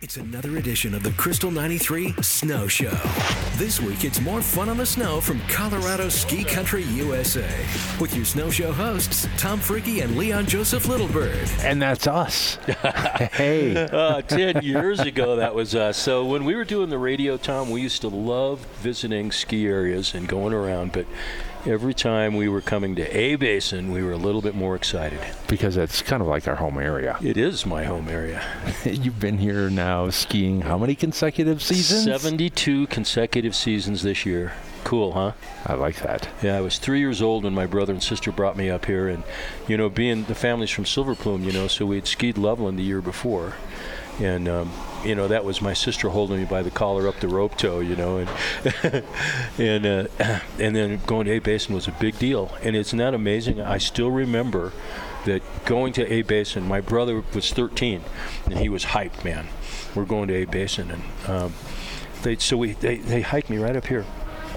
It's another edition of the Crystal 93 Snow Show. This week, it's more fun on the snow from Colorado Ski Country, USA. With your Snow Show hosts, Tom Fricke and Leon Joseph Littlebird. And that's us. Hey. 10 years ago, that was us. So when we were doing the radio, Tom, we used to love visiting ski areas and going around, but every time we were coming to A-Basin, we were a little bit more excited. Because it's kind of like our home area. It is my home area. You've been here now skiing how many consecutive seasons? 72 consecutive seasons this year. Cool, huh? I like that. Yeah, I was 3 years old when my brother and sister brought me up here. And, you know, being the family's from Silver Plume, you know, so we had skied Loveland the year before. And, you know, that was my sister holding me by the collar up the rope toe, you know, and then going to A-Basin was a big deal. And it's not amazing. I still remember that going to A-Basin, my brother was 13, and he was hyped, man. We're going to A-Basin. And they hiked me right up here.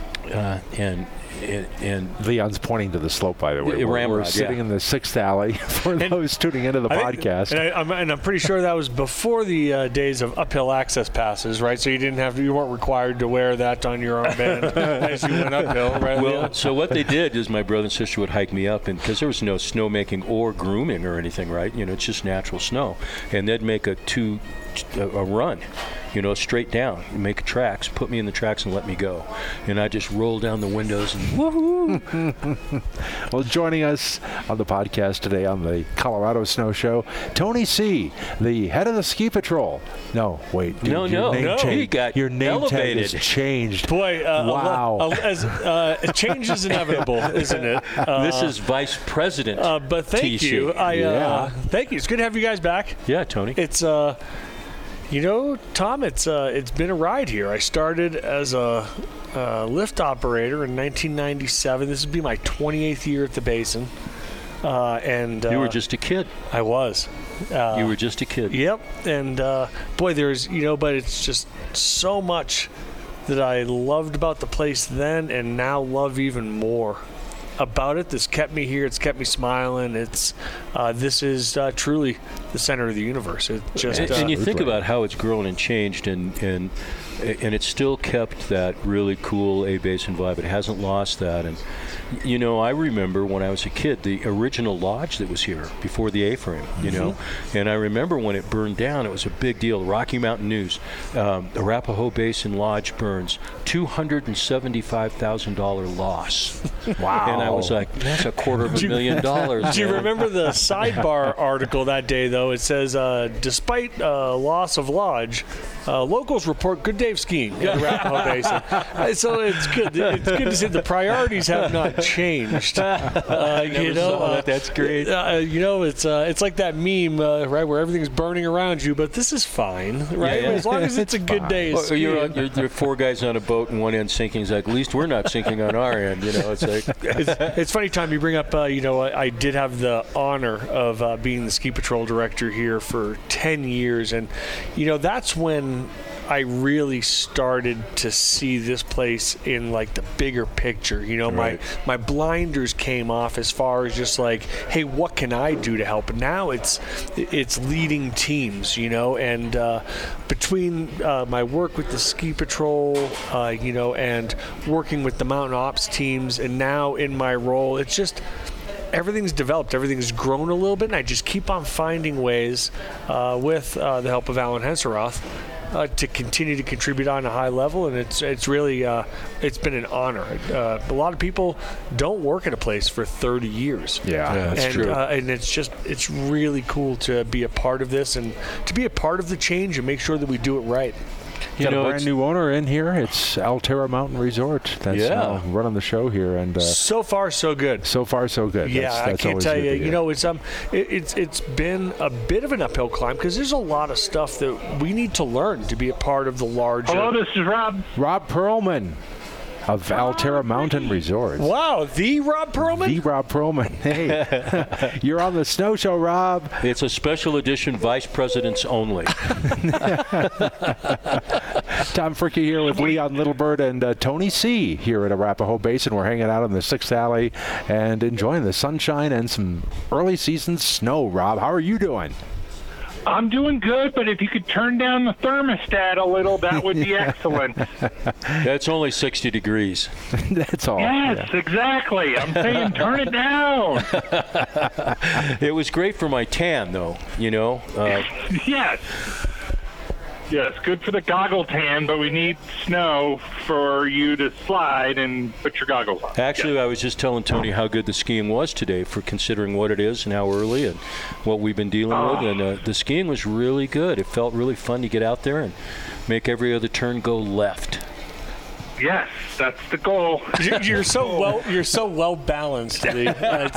And Leon's pointing to the slope, by the way. We're sitting in the 6th alley for those tuning into the podcast. And I'm pretty sure that was before the days of uphill access passes, right? So you weren't required to wear that on your armband as you went uphill, right? Well, so what they did is my brother and sister would hike me up, and because there was no snowmaking or grooming or anything, right? You know, it's just natural snow, and they'd make a run. You know, straight down, make tracks, put me in the tracks and let me go. And I just roll down the windows and woohoo. Well, joining us on the podcast today on the Colorado Snow Show, Tony C., the head of the ski patrol. No, wait. Dude, No. He got your name elevated. Tag has changed. Boy, wow. Change is inevitable, isn't it? This is Vice President. But thank TC. you. Thank you. It's good to have you guys back. Yeah, Tony. It's you know, Tom, it's been a ride here. I started as a lift operator in 1997. This would be my 28th year at the Basin. And you were just a kid. I was. You were just a kid. Yep. And boy, there's, you know, but it's just so much that I loved about the place then and now love even more about it. This kept me here. It's kept me smiling. It's this is truly the center of the universe. It just and you think about how it's grown and changed, and it's still kept that really cool A-Basin vibe. It hasn't lost that. And you know, I remember when I was a kid, the original lodge that was here before the A-frame, you know, and I remember when it burned down, it was a big deal. Rocky Mountain News, the Arapahoe Basin Lodge burns, $275,000 loss. Wow. And I was like, that's $250,000. Do you remember the sidebar article that day, though? It says, despite loss of lodge, locals report good day of skiing at the Arapahoe Basin. So it's good. It's good to see the priorities have not changed. You know, that's great. You know, it's like that meme, right, where everything's burning around you, but this is fine, right? Yeah. As long as it's a good day. Well, you're four guys on a boat and one end sinking. It's like, at least we're not sinking on our end. You know, it's like it's funny, Tom, you bring up. You know, I did have the honor of being the ski patrol director here for 10 years, and you know, that's when I really started to see this place in like the bigger picture. You know, right. my blinders came off as far as just like, hey, what can I do to help? And now it's leading teams, you know, and between my work with the ski patrol, you know, and working with the mountain ops teams, and now in my role, it's just everything's developed, everything's grown a little bit, and I just keep on finding ways with the help of Alan Henseroth to continue to contribute on a high level, and it's really it's been an honor. A lot of people don't work at a place for 30 years. Yeah, that's true. true. And it's really cool to be a part of this and to be a part of the change and make sure that we do it right. Got a brand new owner in here. It's Alterra Mountain Resort. That's running the show here, and so far so good. So far so good. Yeah, that's I can't tell you. You know, it's been a bit of an uphill climb because there's a lot of stuff that we need to learn to be a part of the larger. Hello, this is Rob. Rob Perlman of Alterra Mountain Resort. Wow, the Rob Perlman? The Rob Perlman. Hey, you're on the Snow Show, Rob. It's a special edition, Vice Presidents only. Tom Fricke here with Leon Littlebird and Tony C. here at Arapahoe Basin. We're hanging out in the 6th Alley and enjoying the sunshine and some early season snow. Rob, how are you doing? I'm doing good, but if you could turn down the thermostat a little, that would be excellent. That's only 60 degrees. That's all. Yes, exactly. I'm saying turn it down. It was great for my tan, though, you know. Yes. Yes, good for the goggle tan, but we need snow for you to slide and put your goggles on. Actually, I was just telling Tony how good the skiing was today for considering what it is and how early and what we've been dealing with. And the skiing was really good. It felt really fun to get out there and make every other turn go left. Yes, that's the goal. You're so well balanced, Lee.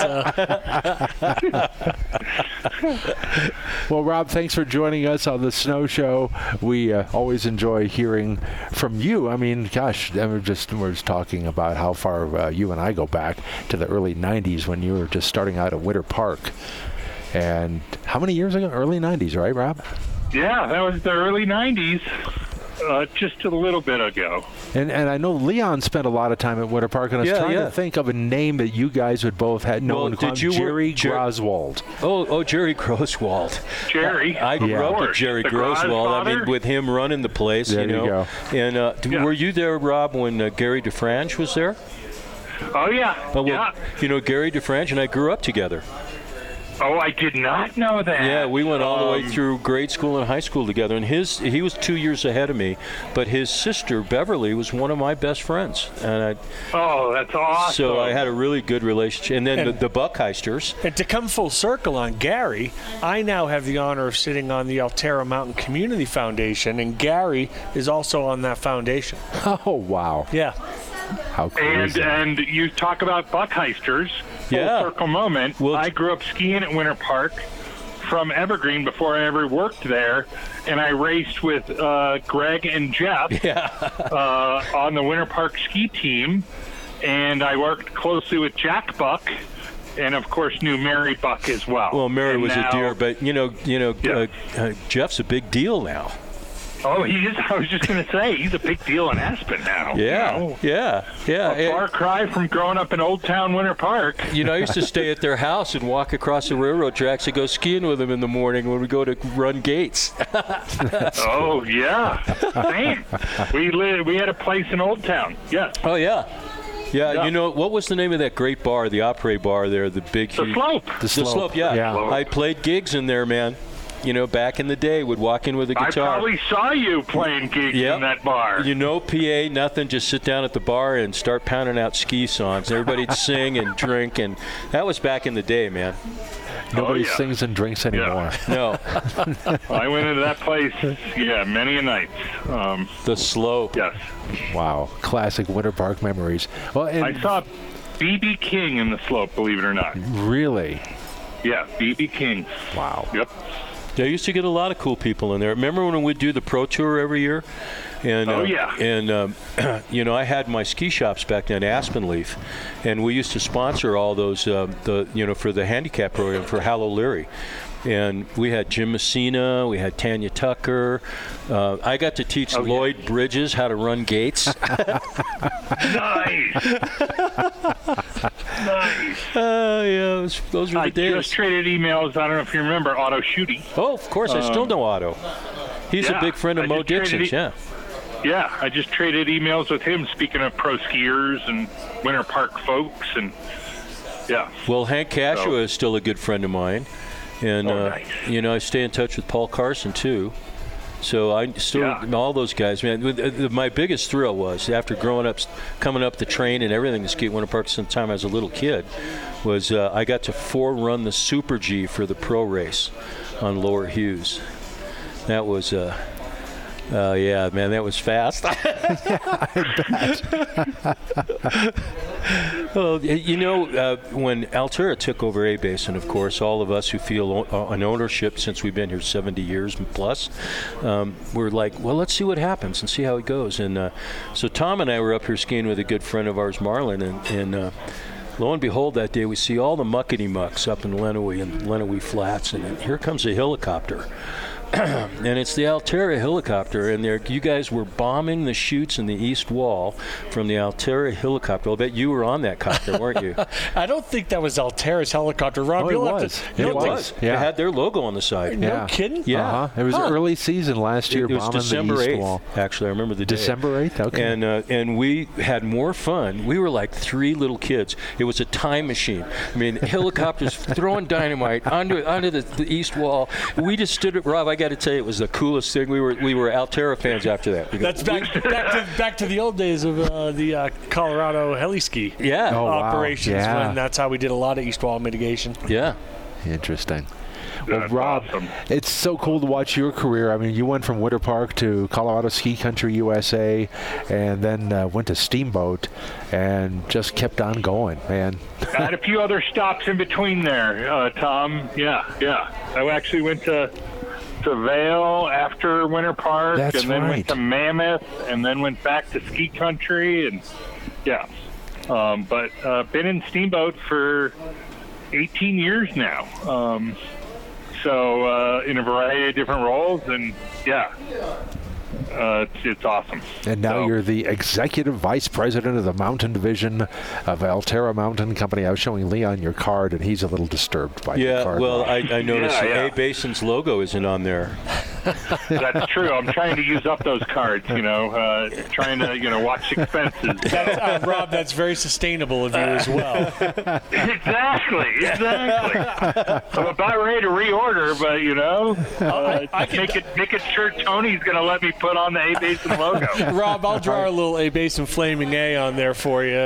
Well, Rob, thanks for joining us on the Snow Show. We always enjoy hearing from you. I mean, gosh, we're just talking about how far you and I go back to the early 90s when you were just starting out at Winter Park. And how many years ago? Early 90s, right, Rob? Yeah, that was the early 90s. Just a little bit ago. And I know Leon spent a lot of time at Winter Park, and I was trying to think of a name that you guys would both have known. Jerry Groswald. Oh, Jerry Groswald. Jerry. I grew up with Jerry Groswald. I mean, with him running the place, there you go. And were you there, Rob, when Gary DeFranche was there? Oh, yeah. Well, you know, Gary DeFranche and I grew up together. Oh, I did not know that. Yeah, we went all the way through grade school and high school together. And he was 2 years ahead of me, but his sister, Beverly, was one of my best friends. And that's awesome. So I had a really good relationship. And then the Buckheisters. And to come full circle on Gary, I now have the honor of sitting on the Alterra Mountain Community Foundation, and Gary is also on that foundation. Oh, wow. Yeah. How cool is that? And you talk about Buckheisters. Full circle moment. Well, I grew up skiing at Winter Park from Evergreen before I ever worked there, and I raced with Greg and Jeff on the Winter Park ski team, and I worked closely with Jack Buck, and of course knew Mary Buck as well. Well, Mary was a dear, but Jeff's a big deal now. Oh, he is. I was just going to say, he's a big deal in Aspen now. Yeah, yeah. A far cry from growing up in Old Town Winter Park. You know, I used to stay at their house and walk across the railroad tracks and go skiing with them in the morning when we go to run gates. Oh, yeah. Same. We had a place in Old Town. Yes. Oh, yeah. Yeah, you know, what was the name of that great bar, the Opry bar there, the big... The Slope. The Slope, yeah. I played gigs in there, man. You know, back in the day, would walk in with a guitar. I probably saw you playing gigs in that bar. You know, PA, nothing, just sit down at the bar and start pounding out ski songs. Everybody'd sing and drink, and that was back in the day, man. Nobody sings and drinks anymore. Yeah. No. I went into that place, many a night. The Slope. Yes. Wow. Classic Winter Park memories. Well, and I saw B.B. King in the Slope, believe it or not. Really? Yeah, B.B. King. Wow. Yep. They used to get a lot of cool people in there. Remember when we'd do the Pro Tour every year? And, And, I had my ski shops back then, Aspen Leaf, and we used to sponsor all those, for the handicap program for Hal O'Leary. And we had Jim Messina, we had Tanya Tucker. I got to teach Lloyd Bridges how to run gates. Nice. Nice. Those were the days. I just traded emails. I don't know if you remember Otto Schutte. Oh, of course. I still know Otto. He's a big friend of Mo Dixon's, Yeah, I just traded emails with him, speaking of pro skiers and Winter Park folks. And well, Hank Cashua is still a good friend of mine. And, nice. I stay in touch with Paul Carson, too. So I still, all those guys, man. My biggest thrill was, after growing up, coming up the train and everything to ski at Winter Park since the time I was a little kid, was I got to run the Super G for the pro race on Lower Hughes. That was... man, that was fast. Well, when Alterra took over A-Basin, of course, all of us who feel an ownership since we've been here 70 years plus, we're like, well, let's see what happens and see how it goes. And so Tom and I were up here skiing with a good friend of ours, Marlon, and lo and behold, that day we see all the muckety mucks up in Lenawee and Lenawee Flats, and here comes a helicopter and it's the Altera helicopter, and you guys were bombing the chutes in the east wall from the Altera helicopter. I'll bet you were on that copter, weren't you? I don't think that was Altera's helicopter, Rob. Oh, it was. It was. Yeah. It had their logo on the side. No kidding? Yeah. It was early season last year. It was bombing December the east 8th, wall. actually. I remember the day. December 8th? Okay. And we had more fun. We were like 3 little kids. It was a time machine. I mean, helicopters throwing dynamite onto the east wall. We just stood at Rob. I got to tell you, it was the coolest thing. We were Altera fans after that. That's back to the old days of the Colorado heli-ski operations. Yeah. When that's how we did a lot of east wall mitigation. Yeah. Interesting. Well, Rob, awesome. It's so cool to watch your career. I mean, you went from Winter Park to Colorado Ski Country USA, and then went to Steamboat, and just kept on going, man. I had a few other stops in between there, Tom. Yeah. I actually went to Vail after Winter Park, That's and then right. went to Mammoth, and then went back to Ski Country, and but been in Steamboat for 18 years now. So in a variety of different roles, and it's awesome. And now you're the executive vice president of the mountain division of Altera Mountain Company. I was showing Leon your card, and he's a little disturbed by your card. Well, I noticed Yeah. A Basin's logo isn't on there. That's true. I'm trying to use up those cards, trying to watch expenses. Rob, that's very sustainable of you as well. Exactly. I'm about ready to reorder, but I can make it sure Tony's going to let me put on the A Basin logo. Rob, I'll draw a little A Basin Flaming A on there for you.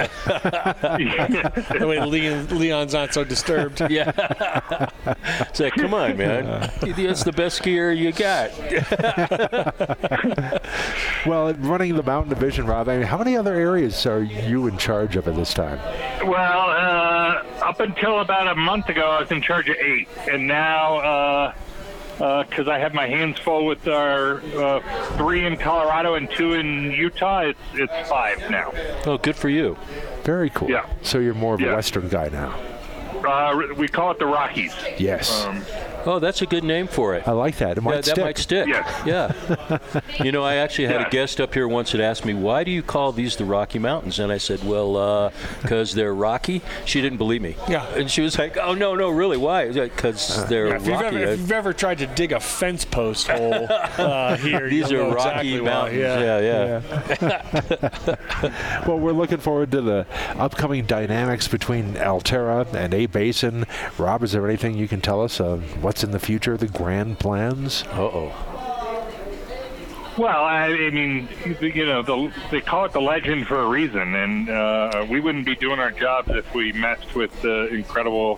That way Leon's not so disturbed. Yeah. It's like, come on, man. That's the best skier you got. Well, running the mountain division, Rob, I mean, how many other areas are you in charge of at this time? Well, up until about a month ago, I was in charge of 8, and now because I have my hands full with our 3 in Colorado and 2 in Utah, it's 5 now. Oh, good for you. Very cool. Yeah. So you're more of a Western guy now. We call it the Rockies. Yes. Oh, that's a good name for it. I like that. It might stick. That might stick. Yes. Yeah. I actually had a guest up here once that asked me, why do you call these the Rocky Mountains? And I said, well, because they're rocky. She didn't believe me. Yeah. And she was like, oh, no, really? Why? Because they're rocky. If you've ever tried to dig a fence post hole here, these are rocky exactly mountains. Yeah. Well, we're looking forward to the upcoming dynamics between Altera and A Basin. Rob, is there anything you can tell us of what's in the future, the grand plans? Well, I mean, they call it the legend for a reason, and we wouldn't be doing our jobs if we messed with the incredible,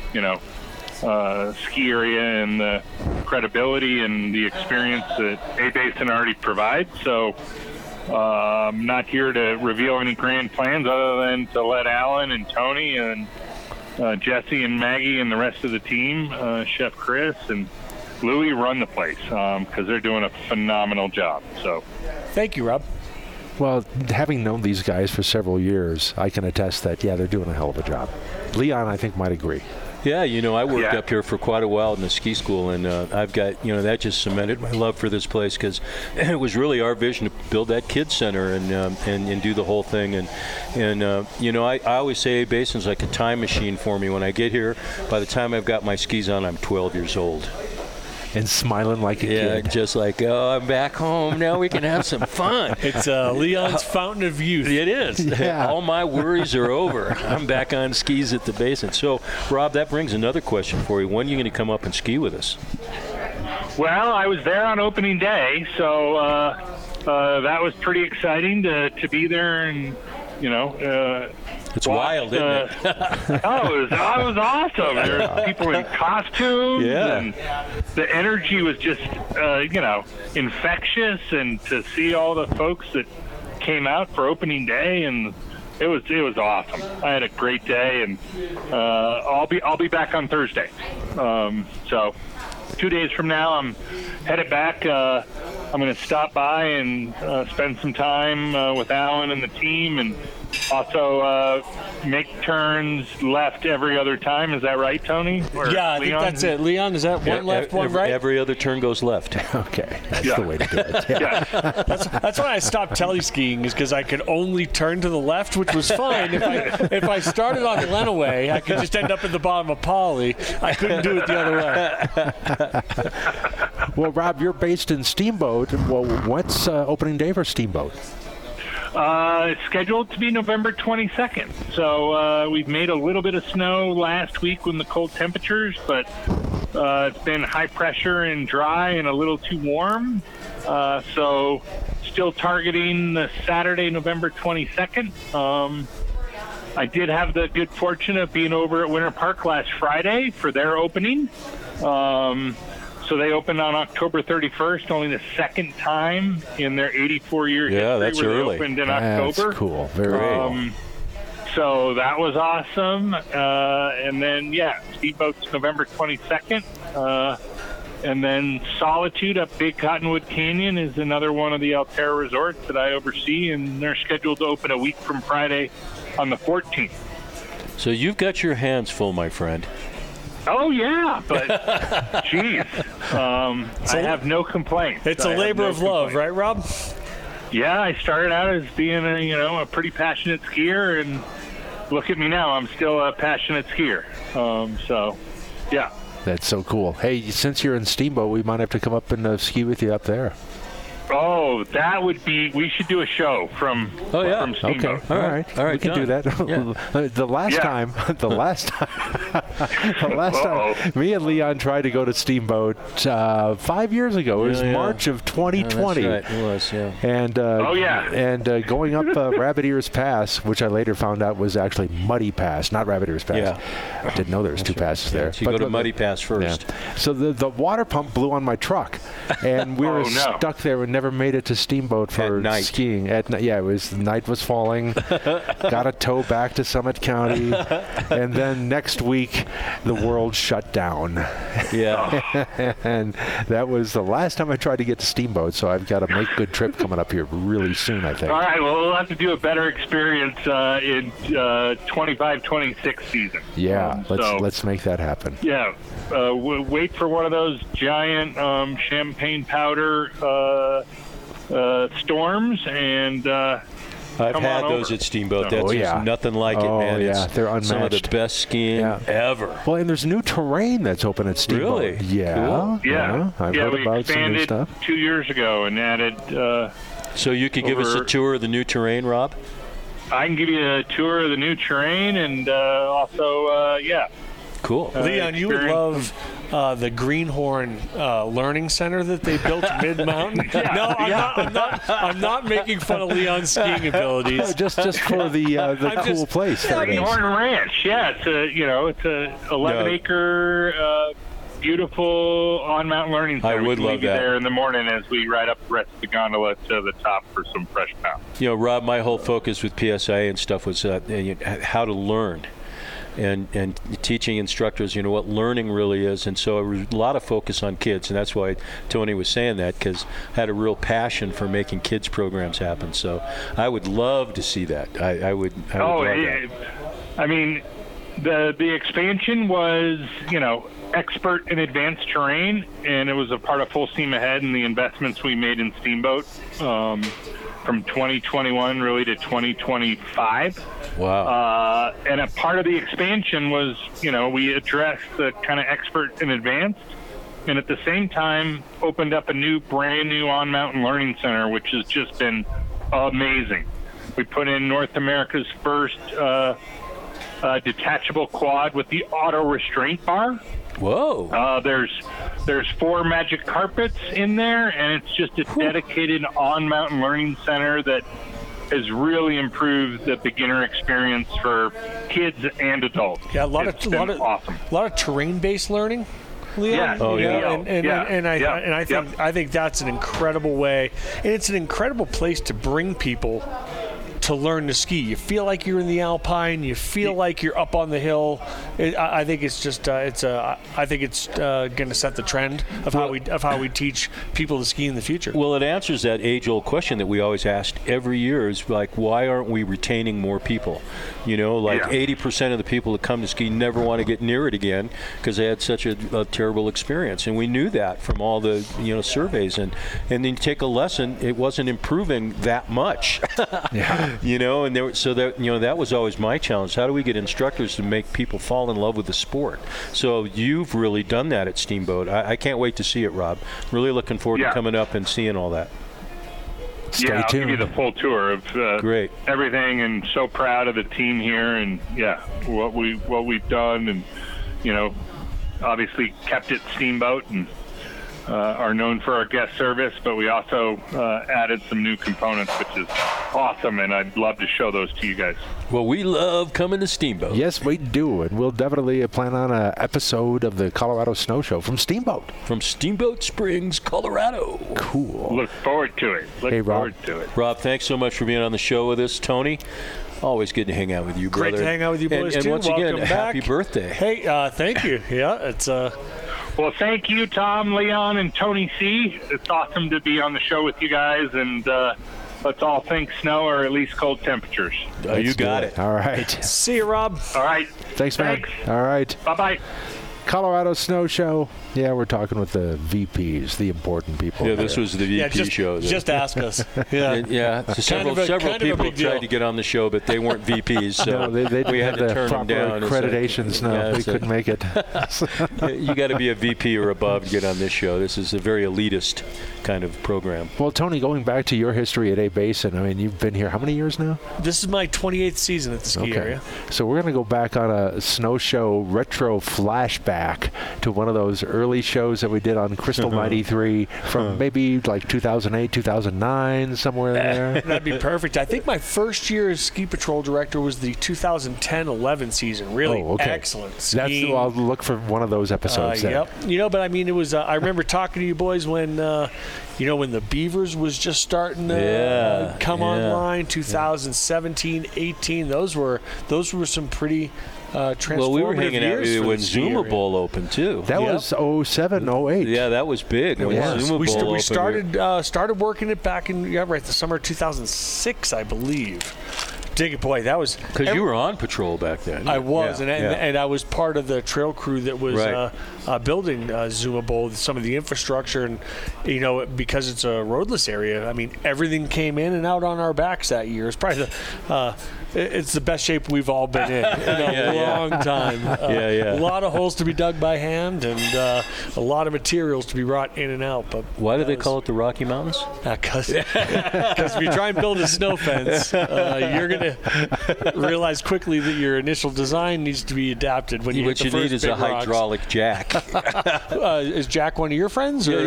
ski area and the credibility and the experience that A Basin already provides. So I'm not here to reveal any grand plans other than to let Alan and Tony and Jesse and Maggie and the rest of the team, Chef Chris and Louie, run the place because they're doing a phenomenal job. So, thank you, Rob. Well, having known these guys for several years, I can attest that, they're doing a hell of a job. Leon, I think, might agree. Yeah, I worked up here for quite a while in the ski school, and I've got, that just cemented my love for this place because it was really our vision to build that kids center and do the whole thing. And I always say A Basin's like a time machine for me. When I get here, by the time I've got my skis on, I'm 12 years old. And smiling like a kid. Yeah, just like, I'm back home. Now we can have some fun. It's Leon's fountain of youth. It is. Yeah. All my worries are over. I'm back on skis at the Basin. So, Rob, that brings another question for you. When are you going to come up and ski with us? Well, I was there on opening day, so that was pretty exciting to be there and, It's wild, isn't it? It was awesome. There were people in costumes, and the energy was just, infectious. And to see all the folks that came out for opening day, and it was awesome. I had a great day, and I'll be back on Thursday. So 2 days from now, I'm headed back. I'm going to stop by and spend some time with Alan and the team, and also make turns left every other time. Is that right, Tony? Or yeah, I Leon? think that's it. Leon, is that one left, one right? Every other turn goes left. Okay, that's the way to do it. Yeah. That's why I stopped teleskiing, is because I could only turn to the left, which was fine. If I started on Lenawee, I could just end up at the bottom of Poly. I couldn't do it the other way. Well, Rob, you're based in Steamboat. Well, what's opening day for Steamboat? It's scheduled to be November 22nd. So we've made a little bit of snow last week with the cold temperatures, but it's been high pressure and dry and a little too warm. So still targeting the Saturday, November 22nd. I did have the good fortune of being over at Winter Park last Friday for their opening. So they opened on October 31st, only the second time in their 84-year history that's where early. they opened in October. That's cool. Very cool. So that was awesome. And then, Steamboat's November 22nd. And then Solitude up Big Cottonwood Canyon is another one of the Alterra resorts that I oversee, and they're scheduled to open a week from Friday on the 14th. So you've got your hands full, my friend. Oh, yeah, but geez, I have no complaints. It's a labor of love, right, Rob? Yeah, I started out as being a pretty passionate skier, and look at me now. I'm still a passionate skier. So, yeah. That's so cool. Hey, since you're in Steamboat, we might have to come up and ski with you up there. Oh, that would be. We should do a show from Steamboat. Okay. All right. We can do that. Yeah. The last time, me and Leon tried to go to Steamboat 5 years ago. It was March of 2020. That's right. It was, yeah. And and going up Rabbit Ears Pass, which I later found out was actually Muddy Pass, not Rabbit Ears Pass. Yeah. I didn't know there was two passes there. So you go to Muddy Pass first. Yeah. So the water pump blew on my truck, and we were stuck there and never made it to Steamboat for skiing. At night, it was the night was falling. Got a tow back to Summit County, and then next week the world shut down. Yeah. And that was the last time I tried to get to Steamboat. So I've got a make good trip coming up here really soon, I think. All right. Well, we'll have to do a better experience in 25-26 season. Yeah. Let's make that happen. Yeah. Wait for one of those giant champagne powder storms, and I've had those at Steamboat. That's just nothing like it, man. They're unmatched. Some of the best skiing ever. Well, and there's new terrain that's open at Steamboat. Really? Yeah. Cool. Yeah. I've heard we about some new expanded stuff. 2 years ago and added. So you could give us a tour of the new terrain, Rob? I can give you a tour of the new terrain, and also, Cool. Leon, you would love the Greenhorn Learning Center that they built mid-mountain. I'm not making fun of Leon's skiing abilities. Just for the cool place. Greenhorn Ranch. Yeah, it's a 11-acre beautiful on-mountain learning center. I would love that. There in the morning as we ride up the rest of the gondola to the top for some fresh pound. Rob, my whole focus with PSIA and stuff was how to learn. And teaching instructors, what learning really is. And so a lot of focus on kids. And that's why Tony was saying that, because I had a real passion for making kids programs happen. So I would love to see that. I would love that. I mean, the expansion was, expert in advanced terrain, and it was a part of Full Steam Ahead and the investments we made in Steamboat from 2021 really to 2025. Wow. And a part of the expansion was, we addressed the kind of expert in advanced, and at the same time opened up a brand new on-mountain learning center, which has just been amazing. We put in North America's first detachable quad with the auto restraint bar. Whoa. There's 4 magic carpets in there, and it's just a dedicated on-mountain learning center that has really improved the beginner experience for kids and adults. Yeah, a lot awesome. A lot of terrain-based learning. Leon. Yeah. Oh, yeah. And I think that's an incredible way, and it's an incredible place to bring people to learn to ski. You feel like you're in the Alpine. You feel like you're up on the hill. I think it's just I think it's going to set the trend of how we teach people to ski in the future. Well, it answers that age-old question that we always asked every year: is like, why aren't we retaining more people? 80% of the people that come to ski never want to get near it again because they had such a terrible experience, and we knew that from all the surveys. And then you take a lesson, it wasn't improving that much. And that was always my challenge. How do we get instructors to make people fall in love with the sport? So you've really done that at Steamboat. I can't wait to see it, Rob. Really looking forward to coming up and seeing all that. I'll give you the full tour of everything, and so proud of the team here, and what we've done, and obviously kept it Steamboat, and are known for our guest service, but we also added some new components, which is awesome, and I'd love to show those to you guys. Well, we love coming to Steamboat. Yes, we do, and we'll definitely plan on an episode of the Colorado Snow Show from Steamboat. From Steamboat Springs, Colorado. Cool. Look forward to it. Look forward to it. Rob, thanks so much for being on the show with us. Tony, always good to hang out with you, brother. Great to hang out with you boys, and too. once Welcome again, back. Happy birthday. Hey, thank you. Yeah, it's... Well, thank you, Tom, Leon, and Tony C. It's awesome to be on the show with you guys, and let's all think snow or at least cold temperatures. You got it. All right. See you, Rob. All right. Thanks, man. All right. Bye-bye. Colorado Snow Show. Yeah, we're talking with the VPs, the important people. Yeah, this was the VP show. Just ask us. Several people tried to get on the show, but they weren't VPs, so we had to turn them down. Accreditations, they couldn't make it. You got to be a VP or above to get on this show. This is a very elitist kind of program. Well, Tony, going back to your history at A-Basin, I mean, you've been here how many years now? This is my 28th season at the ski area. So we're going to go back on a snow show retro flashback to one of those early shows that we did on Crystal 93 from maybe like 2008, 2009, somewhere in there. That'd be perfect. I think my first year as ski patrol director was the 2010-11 season. Really excellent skiing. I'll look for one of those episodes there. Yep. But I mean, it was. I remember talking to you boys when the Beavers was just starting to come online. 2017, 18. Those were some pretty transformative. Well, we were hanging out with you when Zuma area. Bowl opened too. That was 07, 08. Yeah, that was big. When Zuma Bowl we started working it back in the summer of 2006, I believe. Dig it, boy. That was because you were on patrol back then. I was, and I was part of the trail crew that was building Zuma Bowl, some of the infrastructure, and because it's a roadless area. I mean, everything came in and out on our backs that year. It's probably it's the best shape we've all been in a long time. A lot of holes to be dug by hand, and a lot of materials to be brought in and out. But why do they call it the Rocky Mountains? Because if you try and build a snow fence, you're going to realize quickly that your initial design needs to be adapted. When you what hit the you need is a hydraulic jack. Is Jack one of your friends? Or?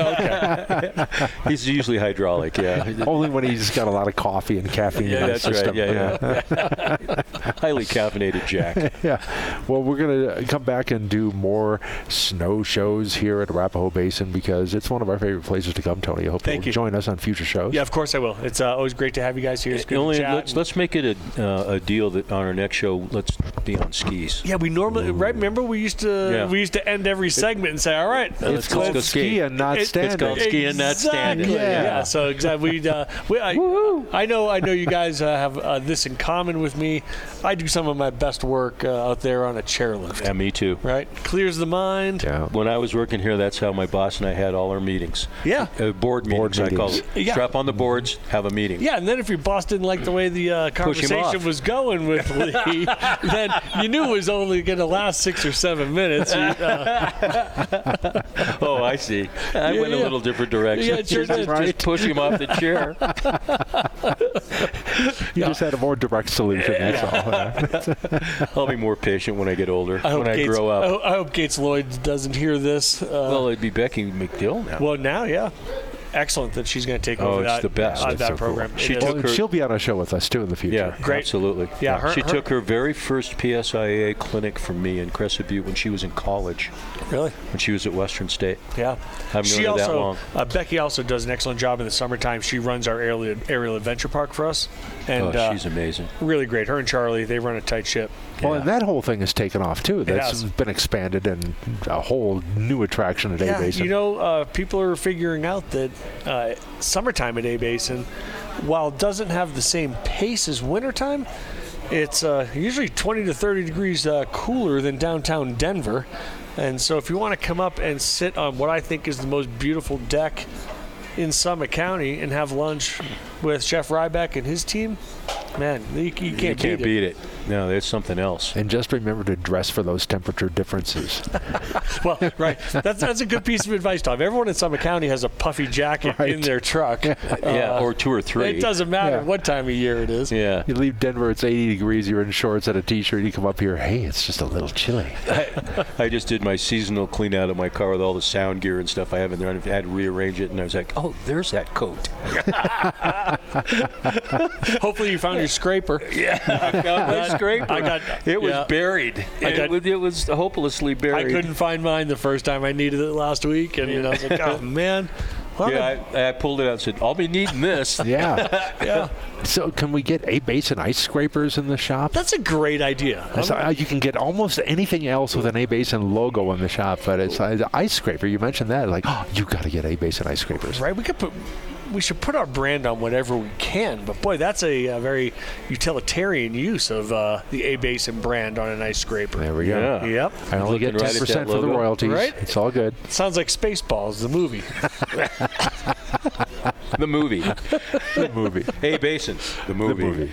Yeah. He's usually hydraulic. Only when he's got a lot of coffee and caffeine in his system. Highly caffeinated Jack. Well, we're going to come back and do more snow shows here at Arapahoe Basin because it's one of our favorite places to come, Tony. I hope you'll join us on future shows. Yeah, of course I will. It's always great to have you guys here. It's good to chat. Let's make it a deal that on our next show, let's be on skis. Yeah, we normally remember we used to end every segment and say, all right, let's go ski and not stand. It's called ski and not standing. Yeah. So exactly, I know you guys have this in common with me. I do some of my best work out there on a chairlift. Yeah, me too. Right, clears the mind. Yeah. When I was working here, that's how my boss and I had all our meetings. Yeah, board meetings. I call it. Strap on the boards, have a meeting. Yeah, and then if your boss didn't like the way the conversation was going with Lee, then you knew it was only going to last 6 or 7 minutes. Oh, I see. I went a little different direction. Yeah, sure did. Just push him off the chair. You just had a more direct solution, that's all. I'll be more patient when I get older, I grow up. I hope Gates Lloyd doesn't hear this. Well, it'd be Becky McDill now. Well, now, yeah. excellent that she's going to take over it's the best. that program. Cool. She'll be on a show with us too in the future. Yeah, great. Absolutely. Yeah, she took her very first PSIA clinic from me in Crescent Butte when she was in college. Really? When she was at Western State. Yeah. I've known her that long. Becky also does an excellent job in the summertime. She runs our aerial adventure park for us. And she's amazing. Really great. Her and Charlie, they run a tight ship. Well, and that whole thing has taken off too. That's been expanded and a whole new attraction at A-Basin. You know, people are figuring out that summertime at A-Basin, while it doesn't have the same pace as wintertime, it's usually 20 to 30 degrees cooler than downtown Denver. And so if you want to come up and sit on what I think is the most beautiful deck in Summit County and have lunch with Chef Ryback and his team, man, you can't beat it. No, there's something else. And just remember to dress for those temperature differences. Well, right. That's a good piece of advice, Tom. Everyone in Summit County has a puffy jacket in their truck. Or 2 or 3. It doesn't matter what time of year it is. Yeah. You leave Denver, it's 80 degrees, you're in shorts and a T-shirt, you come up here, hey, it's just a little chilly. I just did my seasonal clean out of my car with all the sound gear and stuff I have in there. I had to rearrange it, and I was like, oh, there's that coat. Hopefully you found your scraper. Yeah, I found my scraper. It was buried. It was hopelessly buried. I couldn't find mine the first time I needed it last week, and I was like, oh, man. I pulled it out and said, I'll be needing this. Yeah. So can we get A-Basin ice scrapers in the shop? That's a great idea. You can get almost anything else with an A-Basin logo in the shop, but it's the ice scraper. You mentioned that. Like, you got to get A-Basin ice scrapers. Right. We should put our brand on whatever we can, but boy, that's a very utilitarian use of the A-Basin brand on an ice scraper. There we go. Yeah. Yep. I only get 10% for the royalties. Right? It's all good. Sounds like Spaceballs, the movie. The movie. The movie. A-Basin. The movie.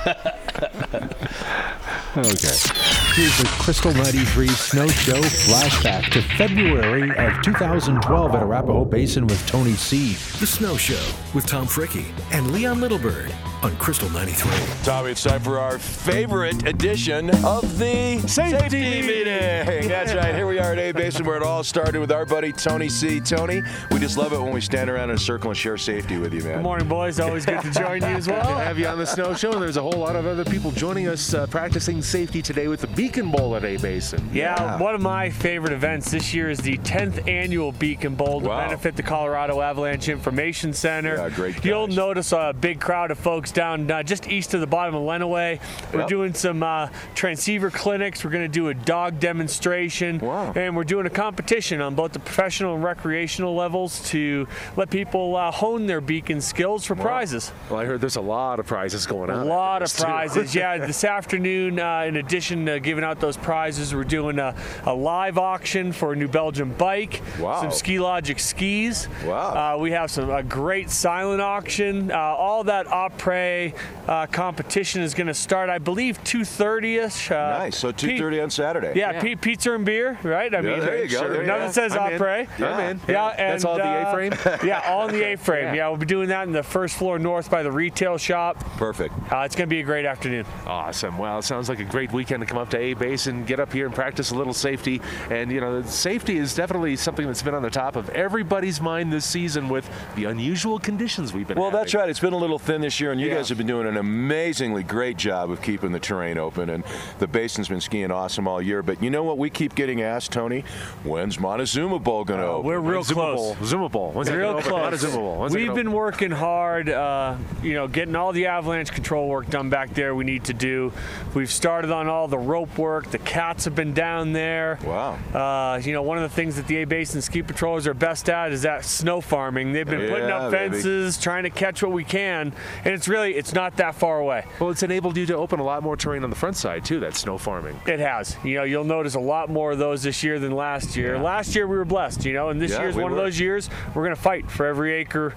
Okay. Here's the Crystal 93 Snow Show flashback to February of 2012 at Arapahoe Basin with Tony C. The Snow Show with Tom Fricke and Leon Littlebird on Crystal 93. Tommy, it's time for our favorite edition of the Safety Meeting. That's right. Here we are at A-Basin where it all started with our buddy Tony C. Tony, we just love it when we stand around in a circle and share safety with you, man. Good morning, boys. Always good to join you as well. Good to have you on the Snow Show. And there's a whole lot of other people joining us practicing safety today with the Beacon Bowl at A-Basin. Yeah, one of my favorite events this year is the 10th annual Beacon Bowl to benefit the Colorado Avalanche Information Center. Yeah, great guys. You'll notice a big crowd of folks down just east of the bottom of Lenawee. We're doing some transceiver clinics. We're going to do a dog demonstration. Wow. And we're doing a competition on both the professional and recreational levels to let people hone their beacon skills for prizes. Well, I heard there's a lot of prizes going on. A lot of prizes. Yeah, this afternoon, in addition to giving out those prizes, we're doing a live auction for a New Belgium bike, some Ski Logic skis. Wow. We have a great silent auction. All that après competition is going to start, I believe, 2:30ish. Nice. So 2:30 on Saturday. Yeah, pizza and beer, right? I mean, there you go. There nothing says après. I'm in. Yeah, and that's all the A-frame? Yeah, all in the A-frame. Yeah, we'll be doing that in the first floor north by the retail shop. Perfect. It's going to be a great afternoon. Awesome. Well, it sounds like a great weekend to come up to A-Basin, get up here and practice a little safety. And, safety is definitely something that's been on the top of everybody's mind this season with the unusual conditions we've been having. That's right. It's been a little thin this year, and you guys have been doing an amazingly great job of keeping the terrain open, and the Basin's been skiing awesome all year. But you know what we keep getting asked, Tony? When's Montezuma Bowl going to open? We're real close. Zuma Bowl. When's real close. Montezuma Bowl. We've been working hard, getting all the avalanche control work done back there we need to do. We've started on all the rope work. The cats have been down there. Wow. One of the things that the A-Basin ski patrollers are best at is that snow farming. They've been putting up fences, trying to catch what we can, and it's not that far away. Well, it's enabled you to open a lot more terrain on the front side, too, that snow farming. It has. You'll notice a lot more of those this year than last year. Last year we were blessed, and this year's one of those years we're going to fight for every acre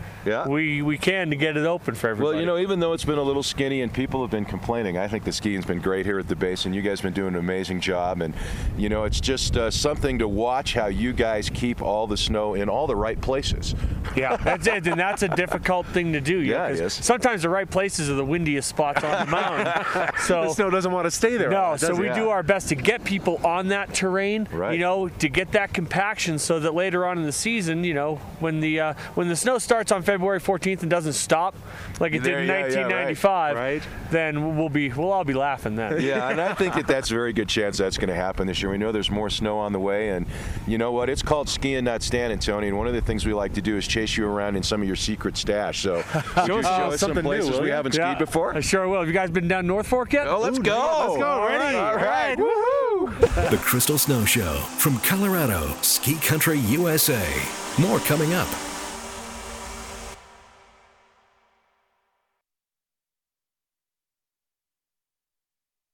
we can to get it open for everybody. Well, even though it's been a little skinny and people have been complaining, I think the skiing's been great here at the Basin. You guys have been doing an amazing job, and it's just something to watch how you guys keep all the snow in all the right places. Yeah, that's it, and that's a difficult thing to do. Yeah, it is. Sometimes the right places are the windiest spots on the mountain. So the snow doesn't want to stay there. No, so we do our best to get people on that terrain, to get that compaction so that later on in the season, when the snow starts on February 14th and doesn't stop like it did in 1995, then we'll all be laughing then. Yeah, and I think that's a very good chance that's going to happen this year. We know there's more snow on the way, and you know what? It's called skiing, not standing, Tony. And one of the things we like to do is chase you around in some of your secret stash. So show us some places we haven't skied before. I sure will. Have you guys been down North Fork yet? Oh, let's go. Let's go. Ready? All right. Woohoo! The Crystal Snow Show from Colorado, Ski Country, USA. More coming up.